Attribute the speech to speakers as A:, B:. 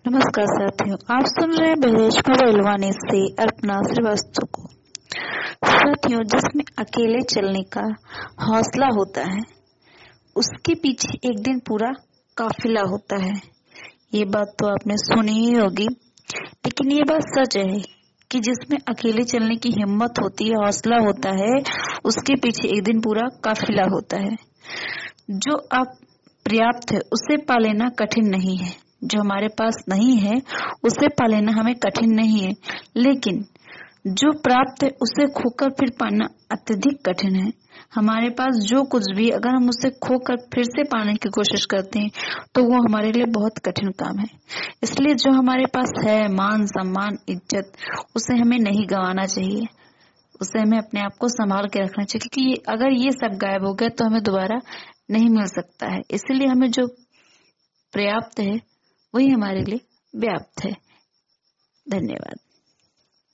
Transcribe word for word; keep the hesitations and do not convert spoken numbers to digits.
A: नमस्कार साथियों, आप सुन रहे हैं बहरेज मोबाइल से अर्पणा श्रीवास्तव को। साथियों, जिसमें अकेले चलने का हौसला होता है उसके पीछे एक दिन पूरा काफिला होता है। ये बात तो आपने सुनी ही होगी, लेकिन ये बात सच है कि जिसमें अकेले चलने की हिम्मत होती है, हौसला होता है, उसके पीछे एक दिन पूरा काफिला होता है। जो आप पर्याप्त है उसे पा लेना कठिन नहीं है, जो हमारे पास नहीं है उसे पा लेना हमें कठिन नहीं है, लेकिन जो प्राप्त है उसे खोकर फिर पाना अत्यधिक कठिन है। हमारे पास जो कुछ भी अगर हम उसे खोकर फिर से पाने की कोशिश करते हैं तो वो हमारे लिए बहुत कठिन काम है। इसलिए जो हमारे पास है, मान सम्मान इज्जत, उसे हमें नहीं गंवाना चाहिए, उसे हमें अपने आप को संभाल के रखना चाहिए, क्योंकि अगर ये सब गायब हो गया तो हमें दोबारा नहीं मिल सकता है। इसलिए हमें जो पर्याप्त है वही हमारे लिए व्याप्त है। धन्यवाद।